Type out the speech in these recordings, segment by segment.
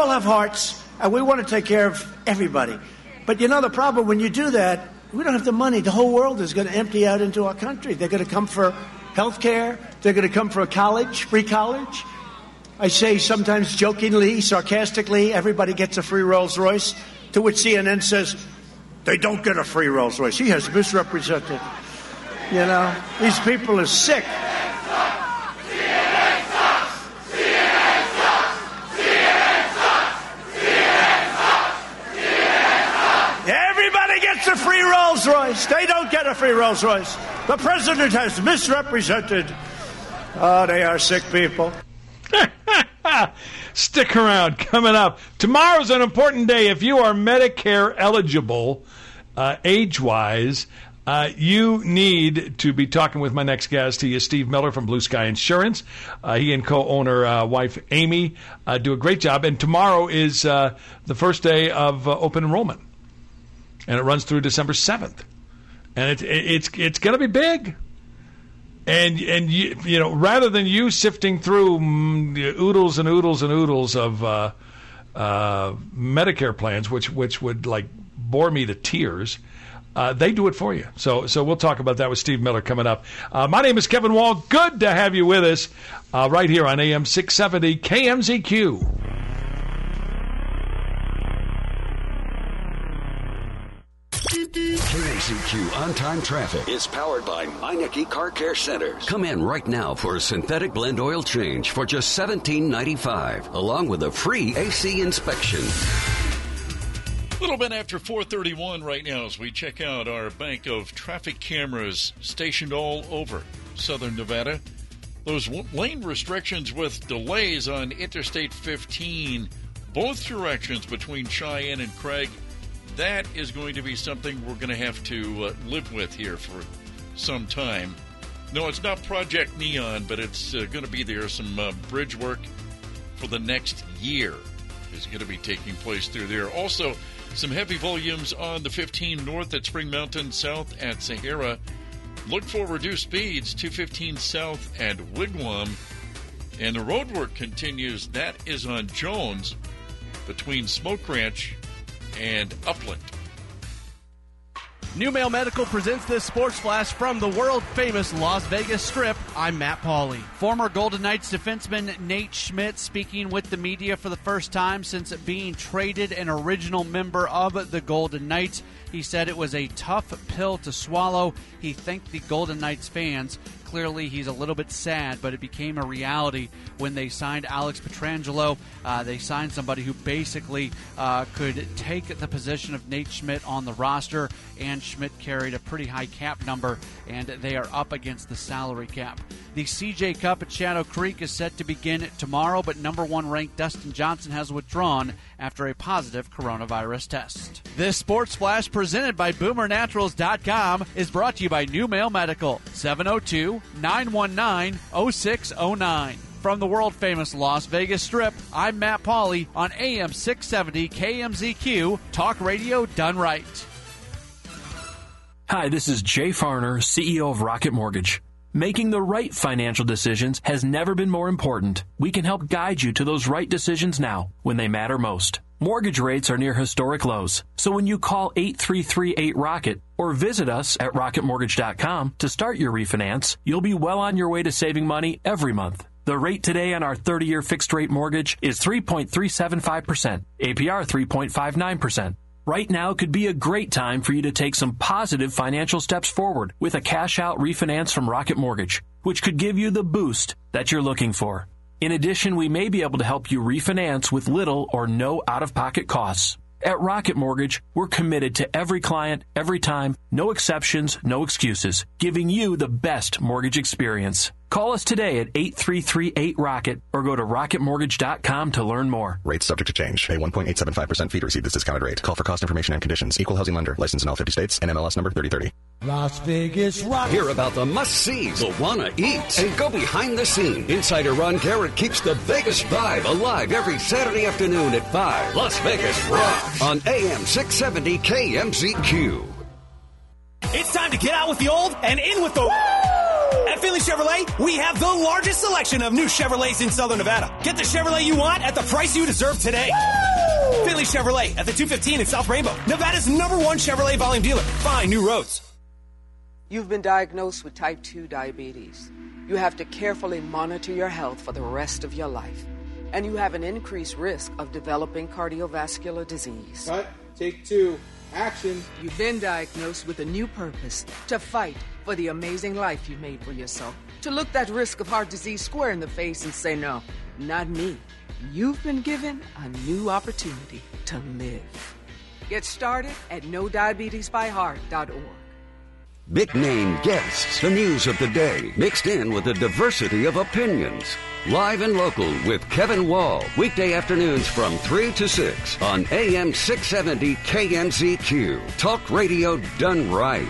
all have hearts, and we want to take care of everybody. But the problem, when you do that, we don't have the money. The whole world is going to empty out into our country. They're going to come for health care. They're going to come for a college, free college. I say sometimes jokingly, sarcastically, everybody gets a free Rolls Royce, to which CNN says, they don't get a free Rolls Royce. He has misrepresented. These people are sick. Everybody gets a free Rolls Royce. They don't get a free Rolls Royce. The president has misrepresented. Oh, they are sick people. Stick around. Coming up. Tomorrow's an important day. If you are Medicare eligible, age-wise, you need to be talking with my next guest. He is Steve Miller from Blue Sky Insurance. He and co-owner wife Amy do a great job. And tomorrow is the first day of open enrollment. And it runs through December 7th. And it's going to be big. And you rather than you sifting through oodles and oodles and oodles of Medicare plans, which would bore me to tears, they do it for you. So we'll talk about that with Steve Miller coming up. My name is Kevin Wall. Good to have you with us right here on AM 670 KMZQ. KMZQ On-Time Traffic is powered by Meineke Car Care Centers. Come in right now for a synthetic blend oil change for just $17.95, along with a free AC inspection. A little bit after 4:31 right now as we check out our bank of traffic cameras stationed all over southern Nevada. Those lane restrictions with delays on Interstate 15, both directions between Cheyenne and Craig, that is going to be something we're going to have to live with here for some time. No, it's not Project Neon, but it's going to be there. Some bridge work for the next year is going to be taking place through there. Also, some heavy volumes on the 15 north at Spring Mountain, south at Sahara. Look for reduced speeds, 215 south at Wigwam. And the road work continues. That is on Jones between Smoke Ranch and Upland. New Mail Medical presents this sports flash from the world-famous Las Vegas Strip. I'm Matt Pauley. Former Golden Knights defenseman Nate Schmidt speaking with the media for the first time since being traded, an original member of the Golden Knights. He said it was a tough pill to swallow. He thanked the Golden Knights fans. Clearly, he's a little bit sad, but it became a reality when they signed Alex Pietrangelo. They signed somebody who basically could take the position of Nate Schmidt on the roster, and Schmidt carried a pretty high cap number, and they are up against the salary cap. The CJ Cup at Shadow Creek is set to begin tomorrow, but number one ranked Dustin Johnson has withdrawn after a positive coronavirus test. This Sports Flash presented by BoomerNaturals.com is brought to you by New Mail Medical, 702-919-0609. From the world-famous Las Vegas Strip, I'm Matt Pauley on AM 670 KMZQ, Talk Radio done right. Hi, this is Jay Farner, CEO of Rocket Mortgage. Making the right financial decisions has never been more important. We can help guide you to those right decisions now, when they matter most. Mortgage rates are near historic lows, so when you call 8338-ROCKET or visit us at rocketmortgage.com to start your refinance, you'll be well on your way to saving money every month. The rate today on our 30-year fixed-rate mortgage is 3.375%, APR 3.59%. Right now could be a great time for you to take some positive financial steps forward with a cash-out refinance from Rocket Mortgage, which could give you the boost that you're looking for. In addition, we may be able to help you refinance with little or no out-of-pocket costs. At Rocket Mortgage, we're committed to every client, every time, no exceptions, no excuses, giving you the best mortgage experience. Call us today at 8338-ROCKET or go to rocketmortgage.com to learn more. Rates subject to change. Pay 1.875% fee to receive this discounted rate. Call for cost information and conditions. Equal housing lender. Licensed in all 50 states. NMLS number 3030. Las Vegas Rock. Hear about the must-sees, the wanna eat, and go behind the scene. Insider Ron Garrett keeps the Vegas vibe alive every Saturday afternoon at 5. Las Vegas Rock on AM 670 KMZQ. It's time to get out with the old and in with the... At At Finley Chevrolet, we have the largest selection of new Chevrolets in Southern Nevada. Get the Chevrolet you want at the price you deserve today. Woo! Finley Chevrolet at the 215 in South Rainbow, Nevada's #1 Chevrolet volume dealer. Find new roads. You've been diagnosed with type 2 diabetes. You have to carefully monitor your health for the rest of your life. And you have an increased risk of developing cardiovascular disease. Cut. Take 2. Action. You've been diagnosed with a new purpose: to fight for the amazing life you made for yourself. To look that risk of heart disease square in the face and say, no, not me. You've been given a new opportunity to live. Get started at NoDiabetesByHeart.org. Big name guests, the news of the day, mixed in with a diversity of opinions. Live and local with Kevin Wall, weekday afternoons from 3 to 6 on AM 670 KNZQ. Talk radio done right.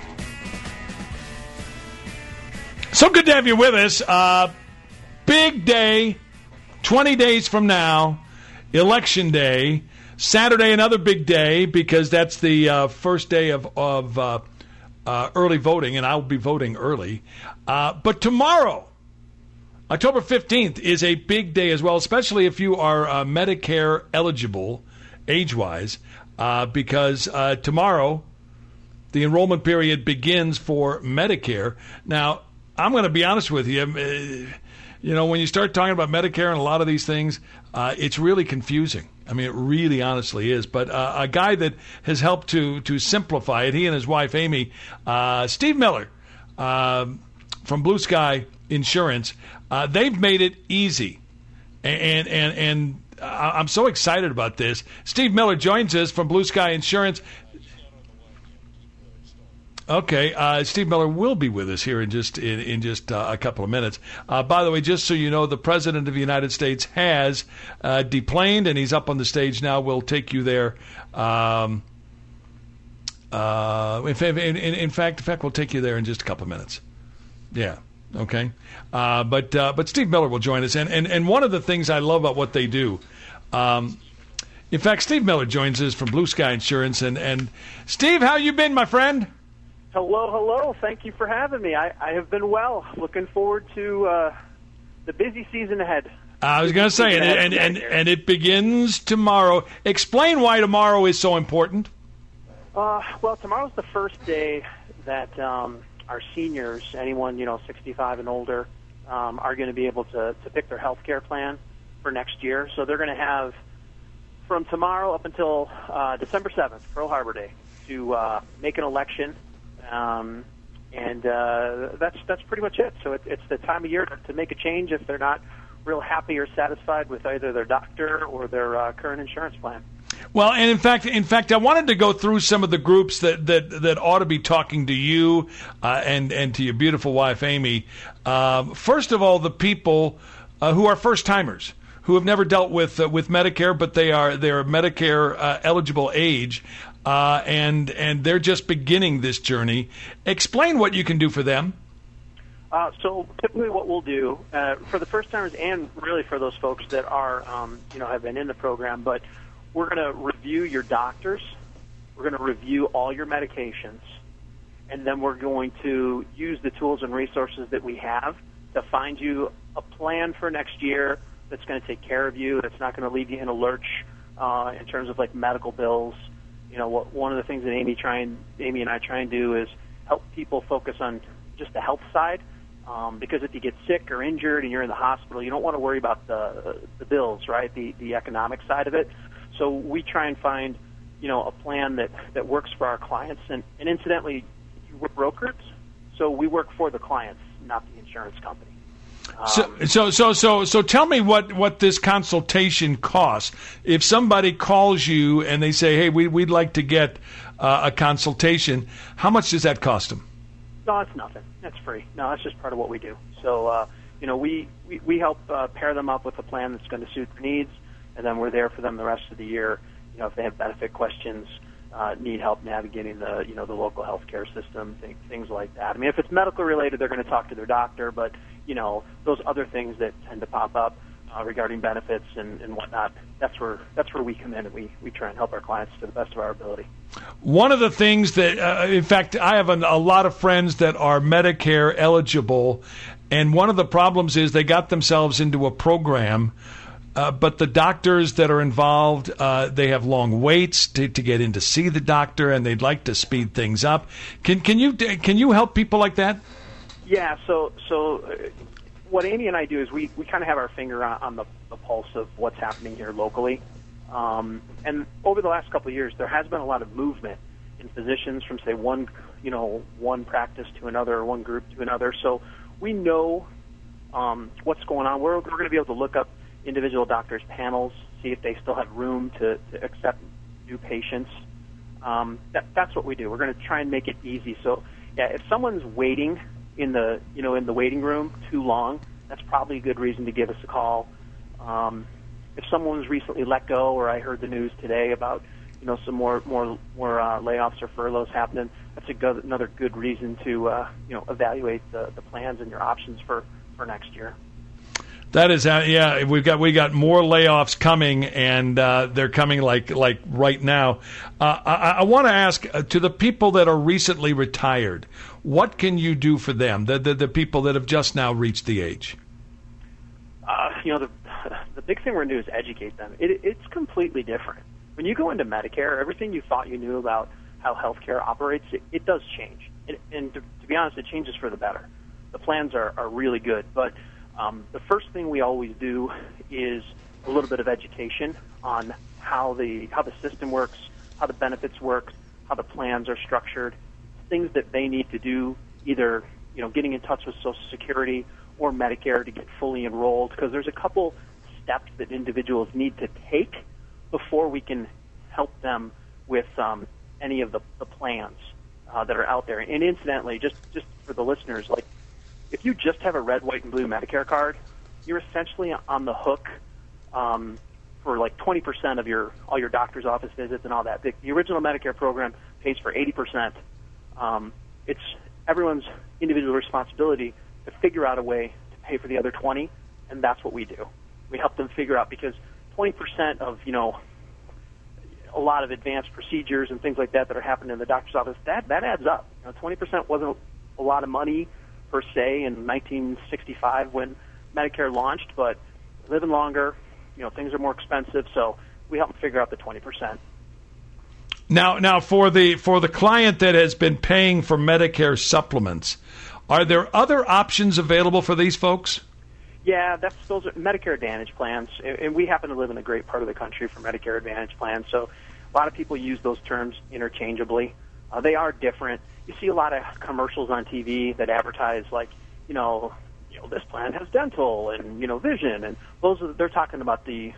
So good to have you with us. Big day, 20 days from now, Election Day. Saturday, another big day because that's the first day of early voting, and I'll be voting early. But tomorrow, October 15th, is a big day as well, especially if you are Medicare eligible, age-wise, because tomorrow the enrollment period begins for Medicare. Now, I'm going to be honest with you. You know, when you start talking about Medicare and a lot of these things, it's really confusing. I mean, it really honestly is. But a guy that has helped to simplify it, he and his wife, Amy, Steve Miller from Blue Sky Insurance, they've made it easy. And I'm so excited about this. Steve Miller joins us from Blue Sky Insurance. Okay, Steve Miller will be with us here in just a couple of minutes. By the way, just so you know, the President of the United States has deplaned, and he's up on the stage now. We'll take you there. In fact, we'll take you there in just a couple of minutes. Yeah. Okay. But Steve Miller will join us, and one of the things I love about what they do. In fact, Steve Miller joins us from Blue Sky Insurance, and Steve, how you been, my friend? Hello. Thank you for having me. I have been well. Looking forward to the busy season ahead. I was going to say, and it begins tomorrow. Explain why tomorrow is so important. Well, tomorrow's the first day that our seniors, anyone 65 and older, are going to be able to pick their health care plan for next year. So they're going to have from tomorrow up until December 7th, Pearl Harbor Day, to make an election. And that's pretty much it. So it's the time of year to make a change if they're not real happy or satisfied with either their doctor or their current insurance plan. Well, and in fact, I wanted to go through some of the groups that ought to be talking to you and to your beautiful wife, Amy. First of all, the people who are first timers, who have never dealt with Medicare, but they're Medicare eligible age. And they're just beginning this journey. Explain what you can do for them. So typically what we'll do for the first timers and really for those folks that are, have been in the program, but we're going to review your doctors. We're going to review all your medications. And then we're going to use the tools and resources that we have to find you a plan for next year that's going to take care of you, that's not going to leave you in a lurch in terms of like medical bills. One of the things that Amy and I try and do is help people focus on just the health side, because if you get sick or injured and you're in the hospital, you don't want to worry about the bills, right? The economic side of it. So we try and find, a plan that works for our clients. And incidentally, we're brokers, so we work for the clients, not the insurance company. So tell me what this consultation costs. If somebody calls you and they say, hey, we'd like to get a consultation, how much does that cost them? No, it's nothing. That's free. No, that's just part of what we do. So, we help pair them up with a plan that's going to suit their needs, and then we're there for them the rest of the year. If they have benefit questions, need help navigating the local healthcare system, things like that. I mean, if it's medical related, they're going to talk to their doctor, but those other things that tend to pop up, regarding benefits and whatnot. That's where we come in, and we try and help our clients to the best of our ability. One of the things that, in fact, I have a lot of friends that are Medicare eligible, and one of the problems is they got themselves into a program, but the doctors that are involved, they have long waits to get in to see the doctor, and they'd like to speed things up. Can you help people like that? Yeah. So what Amy and I do is we kind of have our finger on the pulse of what's happening here locally. And over the last couple of years, there has been a lot of movement in physicians from, say, one practice to another, or one group to another. So we know what's going on. We're going to be able to look up individual doctors' panels, see if they still have room to accept new patients. That's what we do. We're going to try and make it easy. So, yeah, if someone's waiting in the waiting room too long, that's probably a good reason to give us a call. If someone was recently let go, or I heard the news today about some more layoffs or furloughs happening, that's another good reason to evaluate the plans and your options for next year. That is, we got more layoffs coming, and they're coming like right now. I want to ask to the people that are recently retired, what can you do for them? The people that have just now reached the age. The big thing we're going to do is educate them. It's completely different. When you go into Medicare, everything you thought you knew about how healthcare operates, it does change. And to be honest, it changes for the better. The plans are really good, but the first thing we always do is a little bit of education on how the system works, how the benefits work, how the plans are structured, things that they need to do, either getting in touch with Social Security or Medicare to get fully enrolled, because there's a couple steps that individuals need to take before we can help them with any of the plans that are out there. And incidentally, just for the listeners, like, if you just have a red, white, and blue Medicare card, you're essentially on the hook for like 20% of all your doctor's office visits and all that. The original Medicare program pays for 80%. It's everyone's individual responsibility to figure out a way to pay for the other 20, and that's what we do. We help them figure out, because 20% of a lot of advanced procedures and things like that are happening in the doctor's office, that adds up. 20% wasn't a lot of money per se in 1965 when Medicare launched, but living longer, things are more expensive, so we help them figure out the 20%. Now for the client that has been paying for Medicare supplements, are there other options available for these folks? Yeah, those are Medicare Advantage plans, and we happen to live in a great part of the country for Medicare Advantage plans, so a lot of people use those terms interchangeably. They are different. You see a lot of commercials on TV that advertise like, this plan has dental and vision, and they're talking about the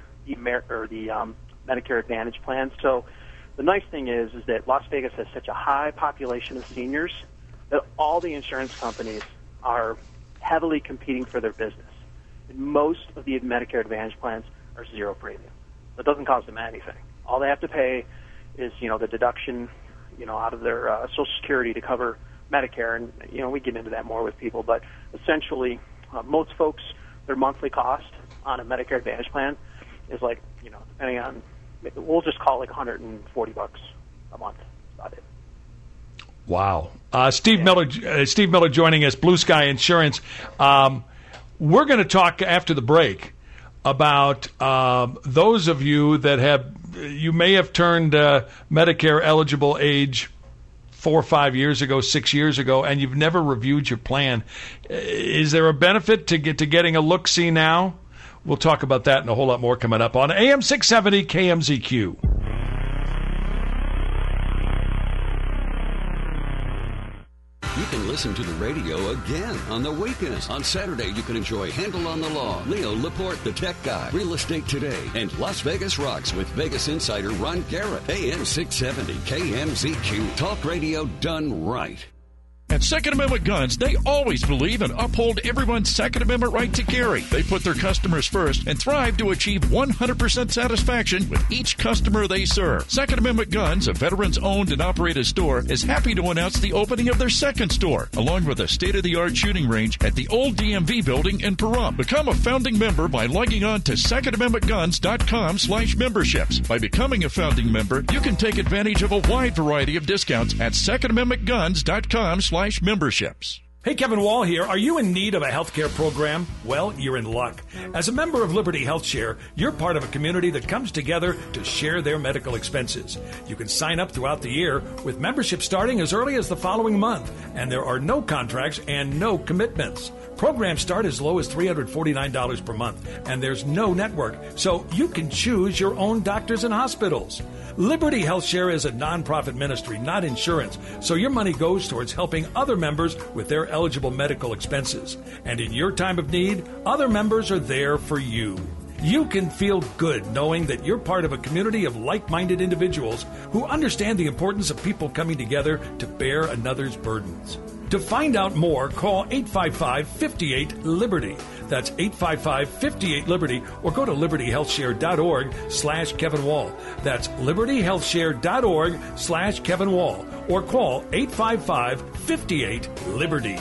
Medicare Advantage plans. So the nice thing is that Las Vegas has such a high population of seniors that all the insurance companies are heavily competing for their business. And most of the Medicare Advantage plans are zero premium. So it doesn't cost them anything. All they have to pay is, the deduction, out of their Social Security to cover Medicare. And, we get into that more with people. But essentially, most folks, their monthly cost on a Medicare Advantage plan is like, depending on, we'll just call it like $140 a month. That's about it. Wow. Steve Miller joining us, Blue Sky Insurance. We're going to talk after the break about those of you that you may have turned Medicare eligible age 4 or 5 years ago, 6 years ago, and you've never reviewed your plan. Is there a benefit to getting a look-see now? We'll talk about that and a whole lot more coming up on AM 670 KMZQ. You can listen to the radio again on the weekends. On Saturday, you can enjoy Handle on the Law, Leo Laporte, the tech guy, Real Estate Today, and Las Vegas Rocks with Vegas insider Ron Garrett. AM 670 KMZQ. Talk radio done right. At Second Amendment Guns, they always believe and uphold everyone's Second Amendment right to carry. They put their customers first and thrive to achieve 100% satisfaction with each customer they serve. Second Amendment Guns, a veterans-owned and operated store, is happy to announce the opening of their second store, along with a state-of-the-art shooting range at the old DMV building in Pahrump. Become a founding member by logging on to secondamendmentguns.com/memberships. By becoming a founding member, you can take advantage of a wide variety of discounts at secondamendmentguns.com/memberships. Hey, Kevin Wall here. Are you in need of a healthcare program? Well, you're in luck. As a member of Liberty HealthShare, you're part of a community that comes together to share their medical expenses. You can sign up throughout the year with membership starting as early as the following month, and there are no contracts and no commitments. Programs start as low as $349 per month, and there's no network, so you can choose your own doctors and hospitals. Liberty HealthShare is a nonprofit ministry, not insurance, so your money goes towards helping other members with their eligible medical expenses. And in your time of need, other members are there for you. You can feel good knowing that you're part of a community of like-minded individuals who understand the importance of people coming together to bear another's burdens. To find out more, call 855-58-LIBERTY. That's 855-58-LIBERTY, or go to libertyhealthshare.org/Kevin Wall. That's libertyhealthshare.org/Kevin Wall, or call 855-58-LIBERTY.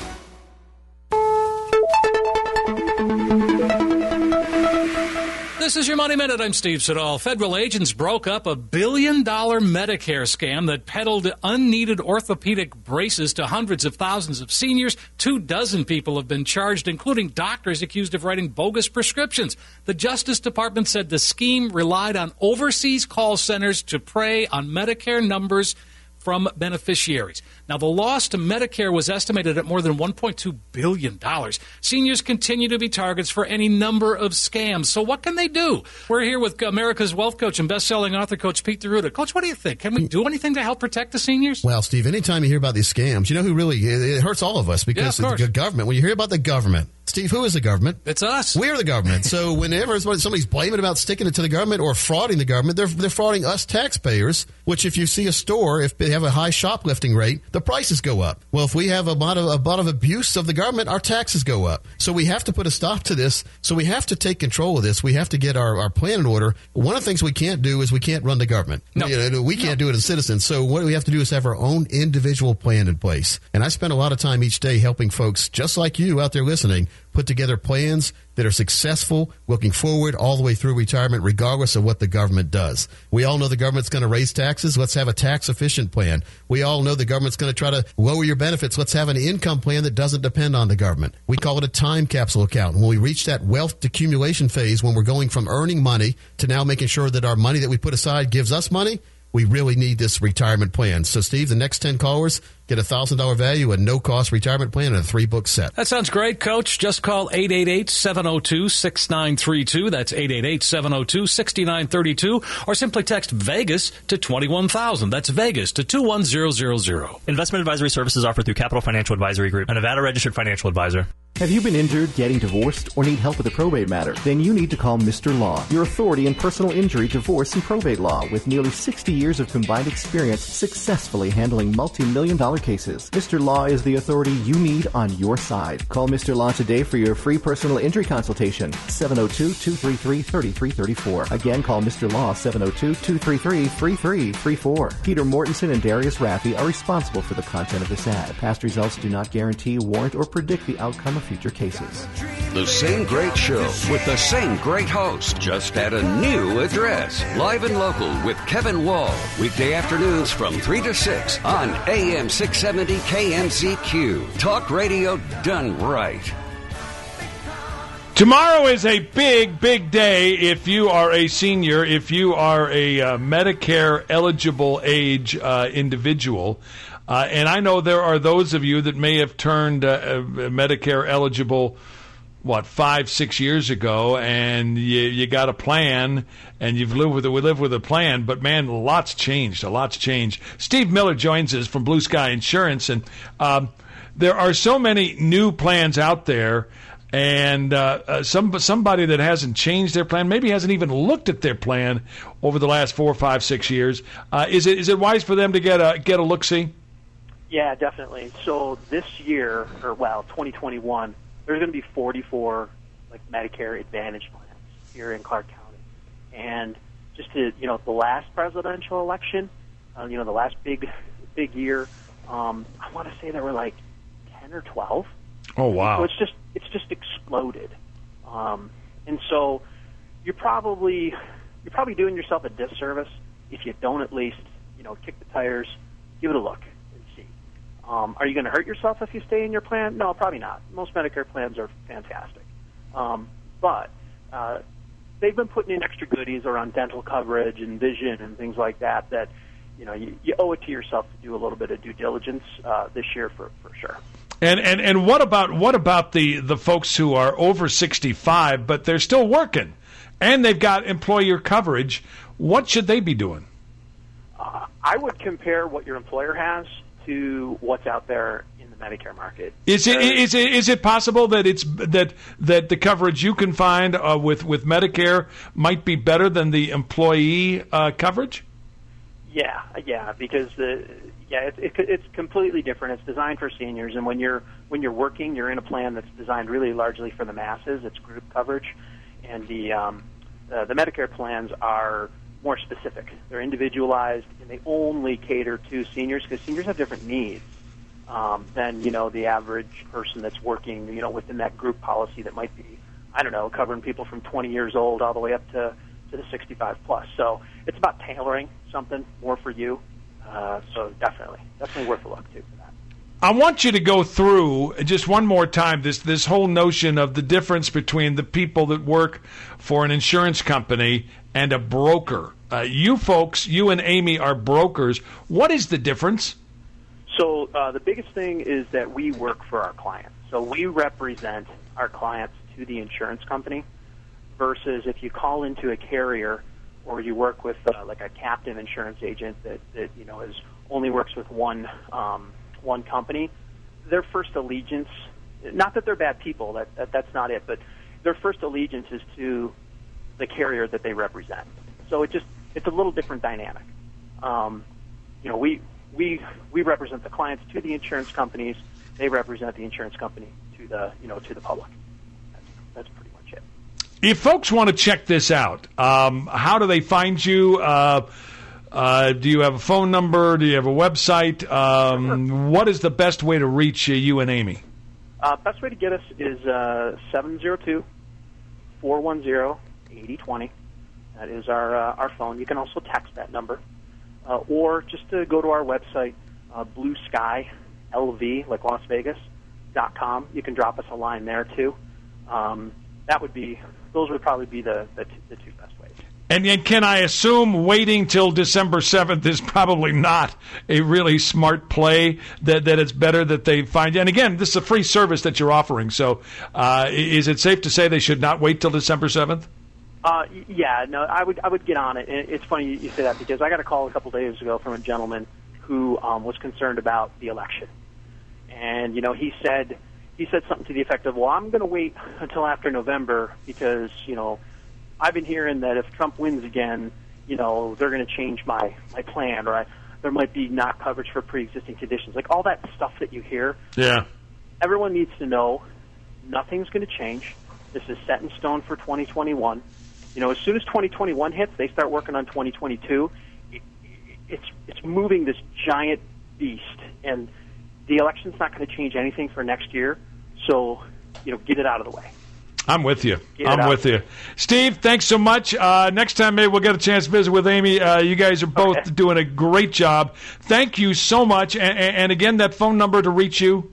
This is your Money Minute. I'm Steve Siddall. Federal agents broke up a $1 billion Medicare scam that peddled unneeded orthopedic braces to hundreds of thousands of seniors. 24 people have been charged, including doctors accused of writing bogus prescriptions. The Justice Department said the scheme relied on overseas call centers to prey on Medicare numbers from beneficiaries. Now, the loss to Medicare was estimated at more than $1.2 billion. Seniors continue to be targets for any number of scams. So what can they do? We're here with America's Wealth Coach and best-selling author, Coach Pete D'Arruda. Coach, what do you think? Can we do anything to help protect the seniors? Well, Steve, anytime you hear about these scams, you know who really, it hurts all of us because the government, when you hear about the government, Steve, who is the government? It's us. We're the government. So whenever somebody's blaming about sticking it to the government or frauding the government, they're frauding us taxpayers, which if you see a store, if they have a high shoplifting rate, the prices go up. Well, if we have a lot of abuse of the government, our taxes go up. So we have to put a stop to this. So we have to take control of this. We have to get our plan in order. One of the things we can't do is we can't run the government. No. We can't do it as citizens. So what we have to do is have our own individual plan in place. And I spend a lot of time each day helping folks just like you out there listening put together plans that are successful, looking forward all the way through retirement, regardless of what the government does. We all know the government's going to raise taxes. Let's have a tax-efficient plan. We all know the government's going to try to lower your benefits. Let's have an income plan that doesn't depend on the government. We call it a time capsule account. When we reach that wealth accumulation phase, when we're going from earning money to now making sure that our money that we put aside gives us money, we really need this retirement plan. So, Steve, the next 10 callers get a $1,000 value, a no-cost retirement plan, and a 3-book set. That sounds great, Coach. Just call 888-702-6932. That's 888-702-6932. Or simply text VEGAS to 21,000. That's VEGAS to 21000. Investment advisory services offered through Capital Financial Advisory Group, a Nevada-registered financial advisor. Have you been injured, getting divorced, or need help with a probate matter? Then you need to call Mr. Law, your authority in personal injury, divorce, and probate law, with nearly 60 years of combined experience successfully handling multi-million-dollar cases. Mr. Law is the authority you need on your side. Call Mr. Law today for your free personal injury consultation, 702-233-3334. Again, call Mr. Law, 702-233-3334. Peter Mortensen and Darius Raffi are responsible for the content of this ad. Past results do not guarantee, warrant, or predict the outcome of future cases. The same great show with the same great host, just at a new address. Live and local with Kevin Wall. Weekday afternoons from 3 to 6 on AM 670 KMZQ. Talk radio done right. Tomorrow is a big, big day if you are a senior, if you are a Medicare-eligible age individual. And I know there are those of you that may have turned Medicare eligible, 5-6 years ago, and you got a plan, and you've lived with it. We live with a plan, but man, a lot's changed. Steve Miller joins us from Blue Sky Insurance, and there are so many new plans out there, and somebody that hasn't changed their plan, maybe hasn't even looked at their plan over the last 4, 5, 6 years. Is it wise for them to get a look-see? Yeah, definitely. So this year, 2021, there's going to be 44 Medicare Advantage plans here in Clark County. And just to, the last presidential election, the last big year, I want to say there were 10 or 12. Oh, wow. So it's just exploded. And so you're probably doing yourself a disservice if you don't at least, kick the tires, give it a look, and see. Are you going to hurt yourself if you stay in your plan? No, probably not. Most Medicare plans are fantastic. But they've been putting in extra goodies around dental coverage and vision and things like that you owe it to yourself to do a little bit of due diligence this year for sure. And what about the folks who are over 65 but they're still working and they've got employer coverage? What should they be doing? I would compare what your employer has to what's out there in the Medicare market. Is it possible that that the coverage you can find with Medicare might be better than the employee coverage? Yeah, because it's completely different. It's designed for seniors, and when you're working, you're in a plan that's designed really largely for the masses. It's group coverage, and the Medicare plans are more specific. They're individualized, and they only cater to seniors because seniors have different needs than the average person that's working within that group policy that might be covering people from 20 years old all the way up to the 65 plus. So it's about tailoring something more for you. So definitely worth a look too for that. I want you to go through just one more time this whole notion of the difference between the people that work for an insurance company and a broker. You folks, you and Amy are brokers. What is the difference? So the biggest thing is that we work for our clients. So we represent our clients to the insurance company versus if you call into a carrier or you work with a captive insurance agent that only works with one company, their first allegiance, not that they're bad people, that's not it, but their first allegiance is to the carrier that they represent. So it's a little different dynamic. We represent the clients to the insurance companies. They represent the insurance company to the public. That's pretty much it. If folks want to check this out, how do they find you? Do you have a phone number? Do you have a website? What is the best way to reach you and Amy? Best way to get us is 702-410-8020. That is our phone. You can also text that number. Or just to go to our website, Blue Sky LV, like Las Vegas.com. You can drop us a line there too. Those would probably be the two best ways. And can I assume waiting till December 7th is probably not a really smart play, that it's better that they find you? And again, this is a free service that you're offering, so is it safe to say they should not wait till December 7th? Yeah, no, I would get on it. It's funny you say that because I got a call a couple days ago from a gentleman who was concerned about the election. And, he said something to the effect of, well, I'm going to wait until after November because, I've been hearing that if Trump wins again, they're going to change my plan, or there might be not coverage for pre-existing conditions. Like all that stuff that you hear. Yeah. Everyone needs to know nothing's going to change. This is set in stone for 2021. As soon as 2021 hits, they start working on 2022. It's moving this giant beast, and the election's not going to change anything for next year. So, get it out of the way. I'm with you. Steve, thanks so much. Next time, maybe we'll get a chance to visit with Amy. You guys are both doing a great job. Thank you so much. And again, that phone number to reach you?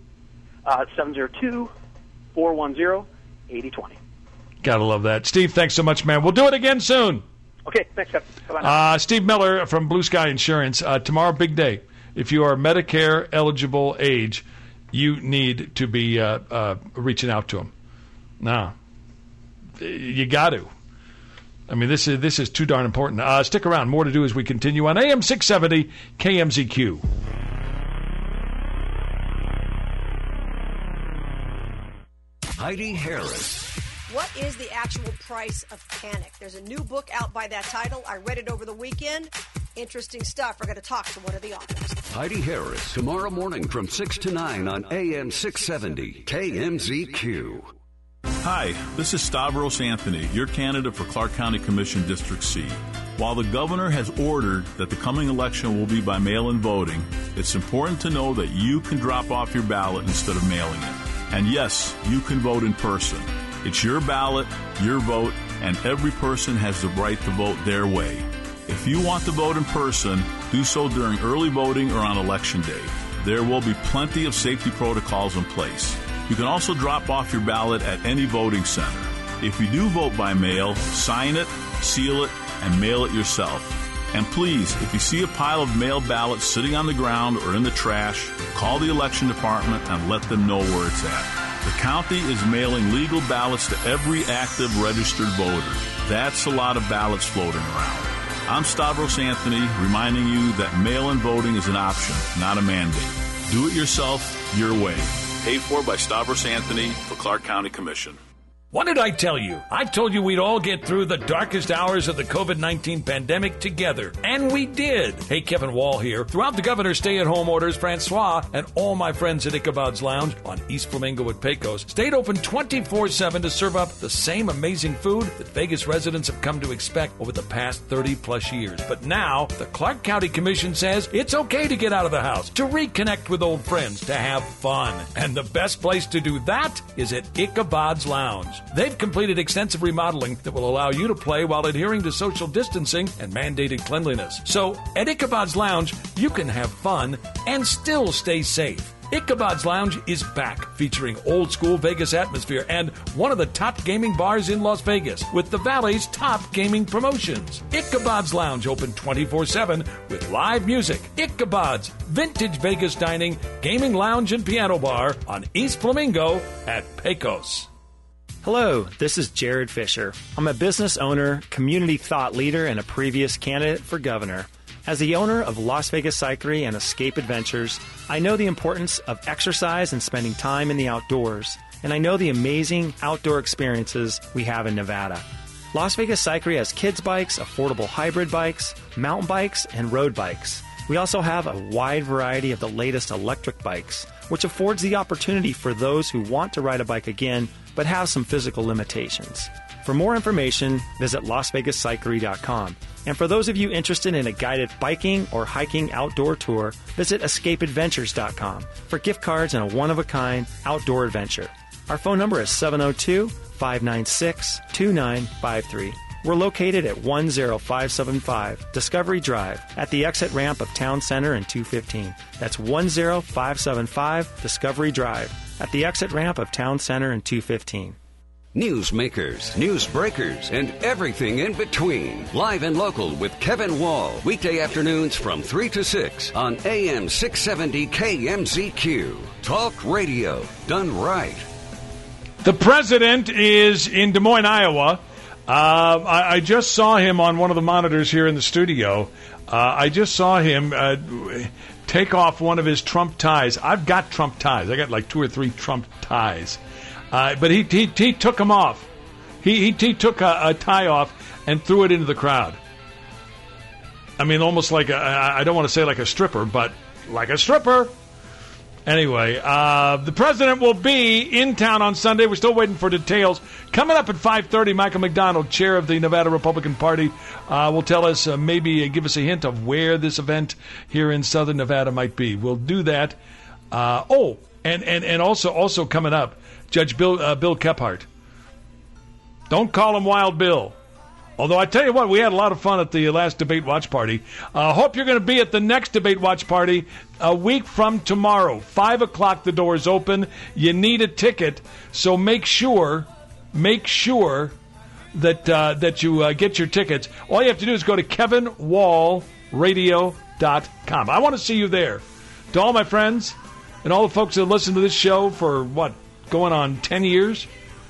702-410-8020. Gotta love that. Steve, thanks so much, man. We'll do it again soon. Okay, thanks, Captain. Bye-bye. Steve Miller from Blue Sky Insurance. Tomorrow, big day. If you are Medicare eligible age, you need to be reaching out to him. Now, you got to. I mean, this is too darn important. Stick around. More to do as we continue on AM 670 KMZQ. Heidi Harris. What is the actual price of panic? There's a new book out by that title. I read it over the weekend, interesting stuff. We're going to talk to one of the authors. Heidi Harris, tomorrow morning from 6 to 9 on AM 670 KMZQ. Hi, this is Stavros Anthony, your candidate for Clark County Commission District C. While the governor has ordered that the coming election will be by mail-in voting, it's important to know that you can drop off your ballot instead of mailing it. And yes, you can vote in person. It's your ballot, your vote, and every person has the right to vote their way. If you want to vote in person, do so during early voting or on Election Day. There will be plenty of safety protocols in place. You can also drop off your ballot at any voting center. If you do vote by mail, sign it, seal it, and mail it yourself. And please, if you see a pile of mail ballots sitting on the ground or in the trash, call the election department and let them know where it's at. The county is mailing legal ballots to every active registered voter. That's a lot of ballots floating around. I'm Stavros Anthony, reminding you that mail-in voting is an option, not a mandate. Do it yourself, your way. Paid for by Stavros Anthony for Clark County Commission. What did I tell you? I told you we'd all get through the darkest hours of the COVID-19 pandemic together. And we did. Hey, Kevin Wall here. Throughout the governor's stay-at-home orders, Francois and all my friends at Ichabod's Lounge on East Flamingo at Pecos stayed open 24/7 to serve up the same amazing food that Vegas residents have come to expect over the past 30-plus years. But now, the Clark County Commission says it's okay to get out of the house, to reconnect with old friends, to have fun. And the best place to do that is at Ichabod's Lounge. They've completed extensive remodeling that will allow you to play while adhering to social distancing and mandated cleanliness. So, at Ichabod's Lounge, you can have fun and still stay safe. Ichabod's Lounge is back, featuring old-school Vegas atmosphere and one of the top gaming bars in Las Vegas with the Valley's top gaming promotions. Ichabod's Lounge, open 24/7 with live music. Ichabod's, vintage Vegas dining, gaming lounge, and piano bar on East Flamingo at Pecos. Hello, this is Jared Fisher. I'm a business owner, community thought leader, and a previous candidate for governor. As the owner of Las Vegas Cyclery and Escape Adventures, I know the importance of exercise and spending time in the outdoors, and I know the amazing outdoor experiences we have in Nevada. Las Vegas Cyclery has kids bikes, affordable hybrid bikes, mountain bikes, and road bikes. We also have a wide variety of the latest electric bikes, which affords the opportunity for those who want to ride a bike again but have some physical limitations. For more information, visit LasVegasCyclery.com. And for those of you interested in a guided biking or hiking outdoor tour, visit EscapeAdventures.com for gift cards and a one-of-a-kind outdoor adventure. Our phone number is 702-596-2953. We're located at 10575 Discovery Drive at the exit ramp of Town Center and 215. That's 10575 Discovery Drive at the exit ramp of Town Center and 215. Newsmakers, newsbreakers, and everything in between. Live and local with Kevin Wall. Weekday afternoons from 3 to 6 on AM 670 KMZQ. Talk radio done right. The president is in Des Moines, Iowa. I just saw him on one of the monitors here in the studio. I just saw him take off one of his Trump ties. I've got Trump ties. I got like 2 or 3 Trump ties. But he took them off. He took a tie off and threw it into the crowd. I mean, almost like I don't want to say like a stripper, but like a stripper. Anyway, the president will be in town on Sunday. We're still waiting for details. Coming up at 5:30, Michael McDonald, chair of the Nevada Republican Party, will tell us, maybe give us a hint of where this event here in Southern Nevada might be. We'll do that. And also coming up, Judge Bill Kephart. Don't call him Wild Bill. Although I tell you what, we had a lot of fun at the last Debate Watch Party. Hope you're going to be at the next Debate Watch Party a week from tomorrow. 5 o'clock, the doors open. You need a ticket, so make sure that you get your tickets. All you have to do is go to KevinWallRadio.com. I want to see you there. To all my friends and all the folks that listen to this show for, going on 10 years,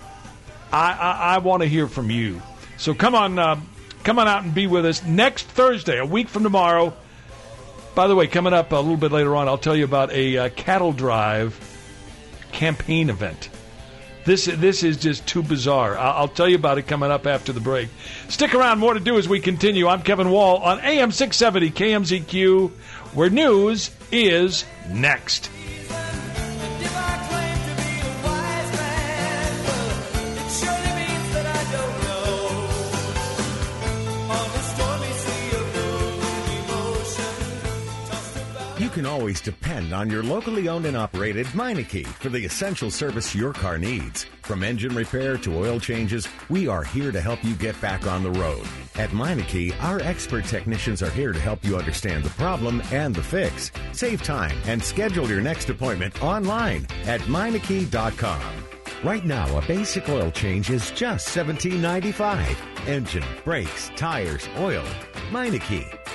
I want to hear from you. So come on out and be with us next Thursday, a week from tomorrow. By the way, coming up a little bit later on, I'll tell you about a cattle drive campaign event. This is just too bizarre. I'll tell you about it coming up after the break. Stick around. More to do as we continue. I'm Kevin Wall on AM 670 KMZQ, where news is next. You can always depend on your locally owned and operated Meineke for the essential service your car needs. From engine repair to oil changes, we are here to help you get back on the road. At Meineke, our expert technicians are here to help you understand the problem and the fix. Save time and schedule your next appointment online at Meineke.com. Right now, a basic oil change is just $17.95. Engine, brakes, tires, oil. Meineke.